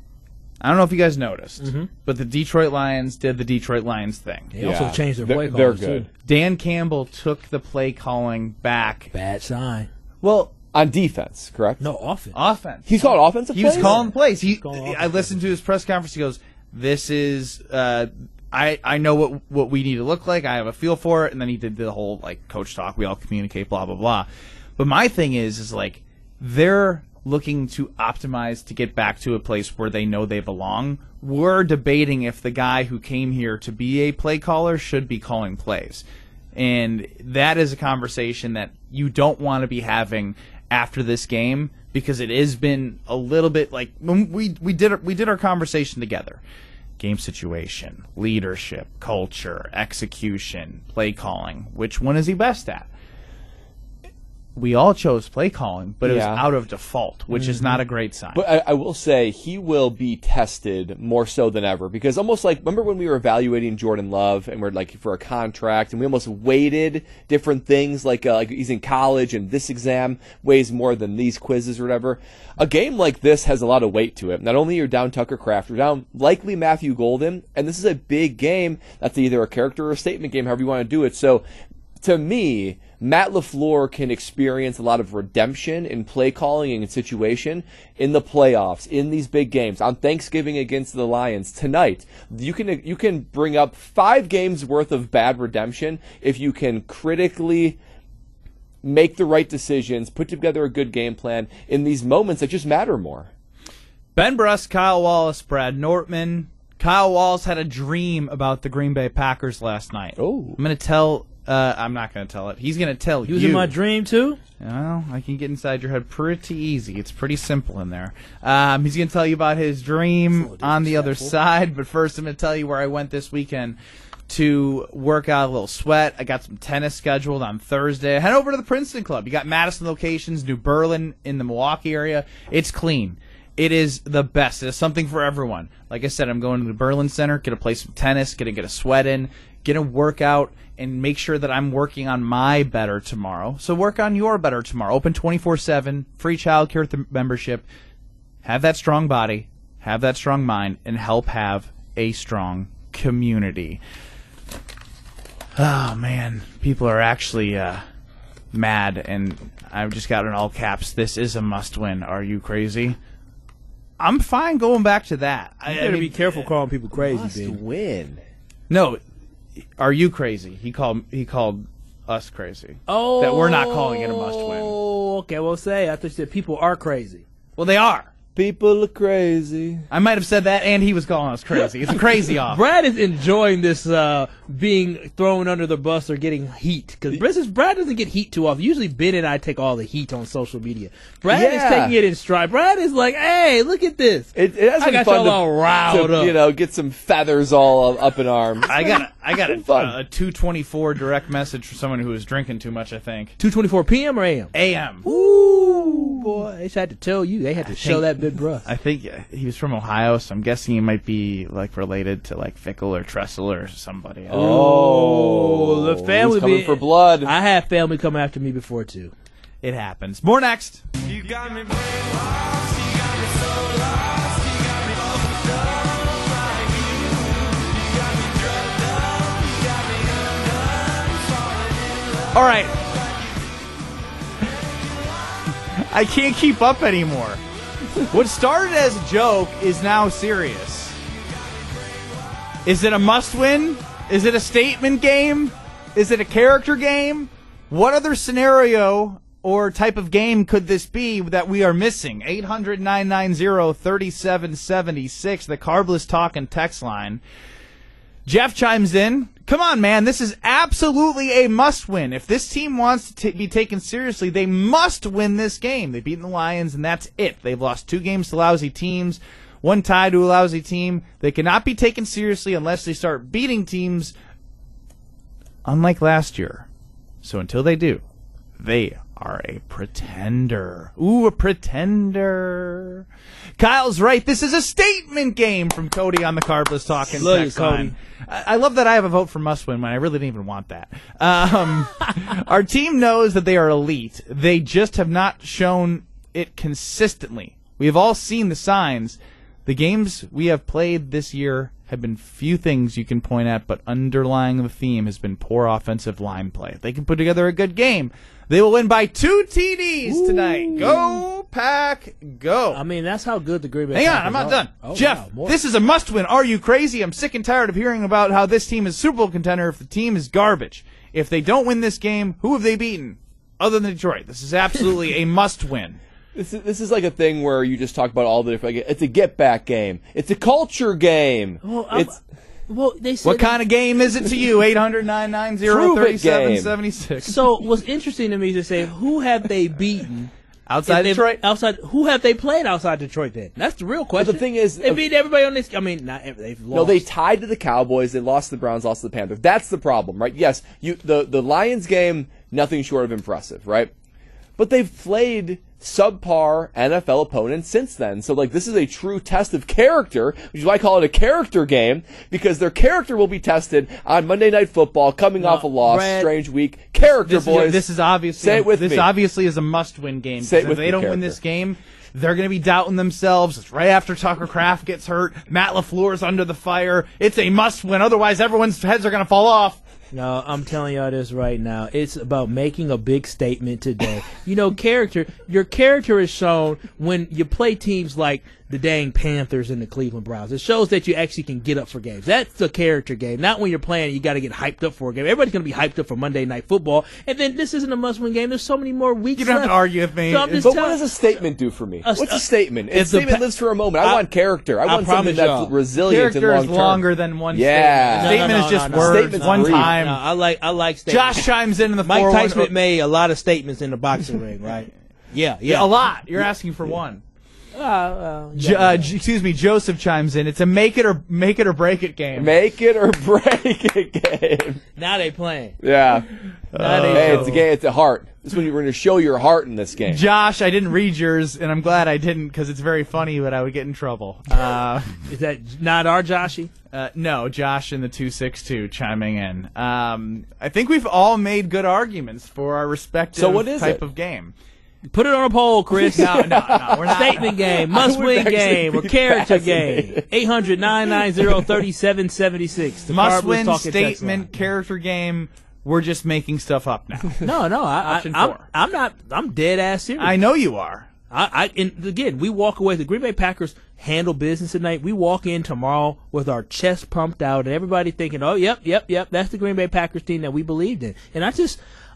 I don't know if you guys noticed, Mm-hmm. but the Detroit Lions did the Detroit Lions thing. They also changed their They're- play they're calls, good. too. Dan Campbell took the play calling back. Bad sign. Well, On defense, correct? No, offense. offense. He's called offensive He was plays? calling plays. He, calling I offensive listened to his press conference. He goes, "This is, uh, I, I know what what we need to look like. I have a feel for it." And then he did the whole like coach talk. We all communicate, blah blah blah. But my thing is, is like they're looking to optimize to get back to a place where they know they belong. We're debating if the guy who came here to be a play caller should be calling plays. And that is a conversation that you don't want to be having after this game, because it has been a little bit like when we we did our- we did our conversation together. Game situation, leadership, culture, execution, play calling. Which one is he best at? We all chose play calling, but it was Yeah. out of default, which is not a great sign. But I, I will say he will be tested more so than ever, because almost like, remember when we were evaluating Jordan Love and we're like for a contract and we almost weighted different things, like uh, like he's in college and this exam weighs more than these quizzes or whatever. A game like this has a lot of weight to it. Not only you're down Tucker Kraft, you're down likely Matthew Golden, and this is a big game that's either a character or a statement game, however you want to do it. So to me, Matt LaFleur can experience a lot of redemption in play calling and situation in the playoffs, in these big games. On Thanksgiving against the Lions tonight, you can you can bring up five games worth of bad redemption if you can critically make the right decisions, put together a good game plan in these moments that just matter more. Ben Brust, Kyle Wallace, Brad Nortman. Kyle Wallace had a dream about the Green Bay Packers last night. Oh. I'm going to tell... Uh, I'm not going to tell it. He's going to tell He was you. in my dream, too? Well, I can get inside your head pretty easy. It's pretty simple in there. Um, he's going to tell you about his dream on the other side, but first I'm going to tell you where I went this weekend to work out a little sweat. I got some tennis scheduled on Thursday. Head over to the Princeton Club. You got Madison locations, New Berlin in the Milwaukee area. It's clean. It is the best. It is something for everyone. Like I said, I'm going to the Berlin Center, going to play some tennis, going to get a sweat in, get a workout, and make sure that I'm working on my better tomorrow. So work on your better tomorrow. Open twenty-four seven, free childcare th- membership. Have that strong body, have that strong mind, and help have a strong community. Oh, man. People are actually uh, mad, and I've just got in all caps, this is a must-win. Are you crazy? I'm fine going back to that. I, You I better mean, be careful calling people crazy, Must baby. win. No, are you crazy? He called he called us crazy. Oh, That we're not calling it a must-win. Oh, okay. Well, say I thought you said people are crazy. Well, they are. People are crazy. I might have said that, and he was calling us crazy. It's a crazy off. Brad is enjoying this uh, being thrown under the bus or getting heat. Because Brad doesn't get heat too often. Usually Ben and I take all the heat on social media. Brad Yeah. is taking it in stride. Brad is like, hey, look at this. It, it has I been got fun y'all to, all riled to, up. you know, get some feathers all up in arms. I got a, I got a, Fun. uh, a two twenty-four direct message from someone who was drinking too much, I think. two twenty-four p.m. or a.m.? A M. Ooh, boy. They had to tell you. They had to show think- that big breath. I think uh, he was from Ohio, so I'm guessing he might be like related to like Fickle or Tressel or somebody. I don't know. Oh, the he's family coming be- for blood. I had family come after me before, too. It happens. More next. You got me brainwashed, you got me so lost, you got me fucked up like you. You got me drugged up, you got me undone, falling in love. All right. I can't keep up anymore. What started as a joke is now serious. Is it a must-win? Is it a statement game? Is it a character game? What other scenario or type of game could this be that we are missing? eight hundred, nine nine zero, three seven seven six, the Carbless Talk and text line. Jeff chimes in. Come on, man. This is absolutely a must-win. If this team wants to t- be taken seriously, they must win this game. They've beaten the Lions, and that's it. They've lost two games to lousy teams, one tie to a lousy team. They cannot be taken seriously unless they start beating teams unlike last year. So until they do, they are a pretender. Ooh, a pretender. Kyle's right. This is a statement game from Cody on the Carbless Talk and Love you, text Cody. line. I I love that I have a vote for must win when I really didn't even want that. Um, our team knows that they are elite. They just have not shown it consistently. We have all seen the signs. The games we have played this year have been few things you can point at, but underlying the theme has been poor offensive line play. If they can put together a good game, they will win by two T Ds tonight. Go, Pack, go. I mean, that's how good the Green Bay Hang on, Packers I'm not are. done. Oh, Jeff, wow, more. this is a must-win. Are you crazy? I'm sick and tired of hearing about how this team is Super Bowl contender if the team is garbage. If they don't win this game, who have they beaten? Other than Detroit. This is absolutely a must-win. This is, this is like a thing where you just talk about all the different. It's a get back game. It's a culture game. Well, I'm- it's well, they said What kind of game is it to you? eight hundred, nine nine zero, three seven seven six. So what's interesting to me is to say, who have they beaten Outside if they've- Detroit? Outside, who have they played outside Detroit? Then that's the real question. the thing is- they beat everybody on this. I mean, not every- they've lost. no, they tied to the Cowboys. They lost to the Browns. Lost to the Panthers. That's the problem, right? Yes, you the the Lions game, nothing short of impressive, right? But they've played subpar N F L opponents since then. So, like, this is a true test of character, which is why I call it a character game, because their character will be tested on Monday Night Football, coming No, off a loss, Brad, strange week. Character, This, boys. is, this is obviously Say it with this me. obviously is a must-win game. Say it because with if they me, don't win character. this game, they're going to be doubting themselves. It's right after Tucker Kraft gets hurt. Matt LaFleur's under the fire. It's a must-win. Otherwise, everyone's heads are going to fall off. No, I'm telling y'all this right now. It's about making a big statement today. You know, character, your character is shown when you play teams like the dang Panthers and the Cleveland Browns. It shows that you actually can get up for games. That's the character game. Not when you're playing, you got to get hyped up for a game. Everybody's going to be hyped up for Monday Night Football. And then this isn't a must-win game. There's so many more weeks You don't have left. to argue with me. So I'm just But what telling- does a statement do for me? A- What's a a- statement? A If the statement pa- lives for a moment. I, I- want character. I, I want something promise that's y'all. resilient Character and is long term. longer than one Yeah. statement. No, Statement no, is no, just no, no. words, Statement's one brief. time. No, I like I like statements. Josh chimes in in the Mike four one- Tyson made a lot of statements in the boxing ring, right? Yeah, yeah. Yeah, a lot. You're asking for one. Uh, uh, Jo- uh, J- excuse me, Joseph chimes in. It's a make it or make it or break it game. Make it or break it game. now they playing. Yeah. Now they Hey, show. it's a game. It's a heart. This is when you're going to show your heart in this game. Josh, I didn't read yours, and I'm glad I didn't because it's very funny, but I would get in trouble. Uh, Is that not our Joshy? uh, no, Josh in the two six two chiming in. Um, I think we've all made good arguments for our respective So what is type it? of game. Put it on a poll, Chris. No, no, no, we're not. Statement game, I would must-win actually game, or be character fascinated. game. eight hundred, nine nine zero, three seven seven six. The Must Carbless win Talking Text statement character game. We're just making stuff up now. line. No, no, I, I, Option I'm, four. I'm not. I'm dead ass serious. I know you are. I, I and again, we walk away. The Green Bay Packers handle business tonight. We walk in tomorrow with our chest pumped out, and everybody thinking, "Oh, yep, yep, yep, that's the Green Bay Packers team that we believed in." And I just,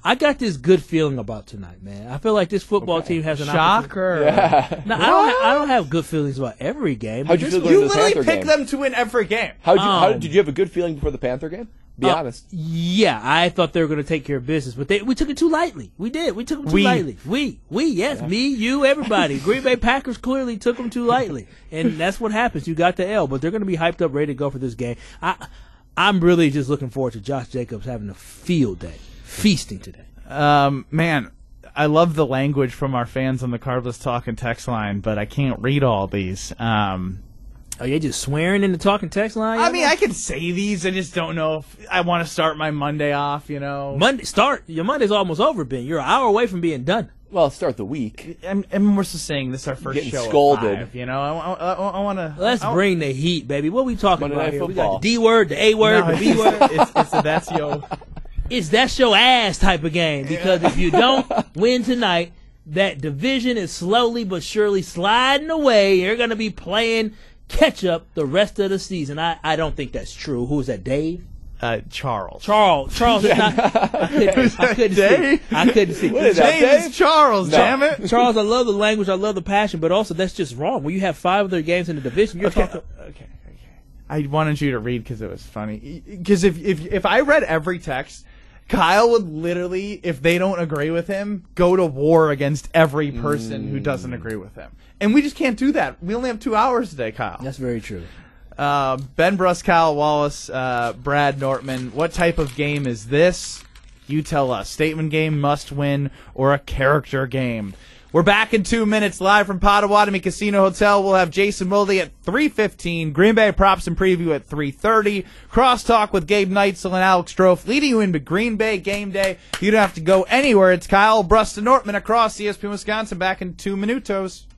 I got this good feeling about tonight, man. I feel like this football team has an opportunity. Shocker. Yeah. No, I don't. Ha- I don't have good feelings about every game. How'd you but feel this going You to the literally Panther pick game? them to win every game. How'd you, how, Um, did you have a good feeling before the Panther game? Be Uh, honest. Yeah, I thought they were going to take care of business, but they, we took it too lightly. We did. We took them too We. lightly. We, we, yes, me, you, everybody. Green Bay Packers clearly took them too lightly, and that's what happens. You got the L, but they're going to be hyped up, ready to go for this game. I, I'm really just looking forward to Josh Jacobs having a field day, feasting today. Um, man, I love the language from our fans on the Cardless Talk and text line, but I can't read all these. Um, Are you just swearing in the talking text line? I mean, I can say these. I just don't know if I want to start my Monday off, you know. Monday start. Your Monday's almost over, Ben. You're an hour away from being done. Well, start the week. I'm, I'm more so saying this is our first Getting show. at scolded. five, you know, I, I, I, I want to. Let's bring the heat, baby. What we talking Monday about Night here? We Football. got the D word, the A word, No, the B word. it's, it's a that's yo. It's that's your ass type of game because if you don't win tonight, that division is slowly but surely sliding away. You're going to be playing catch up the rest of the season. I, I don't think that's true. Who is that, Dave? Uh, Charles. Charles. Charles is not. I couldn't, I couldn't Dave? see. I couldn't see. What is that, James Dave? Charles, No. damn it. Charles, I love the language. I love the passion, but also that's just wrong. When you have five other games in the division, you're Okay, talking. okay, okay. I wanted you to read because it was funny. Because if, if if I read every text, Kyle would literally, if they don't agree with him, go to war against every person who doesn't agree with him. And we just can't do that. We only have two hours today, Kyle. That's very true. Uh, Ben Bruss, Kyle Wallace, uh, Brad Nortman. What type of game is this? You tell us. Statement game, must win, or a character game? We're back in two minutes live from Potawatomi Casino Hotel. We'll have Jason Wilde at three fifteen. Green Bay Props and Preview at three thirty. Crosstalk with Gabe Neitzel and Alex Strofe leading you into Green Bay game day. You don't have to go anywhere. It's Kyle Brust and Nortman across E S P N Wisconsin back in two minutos.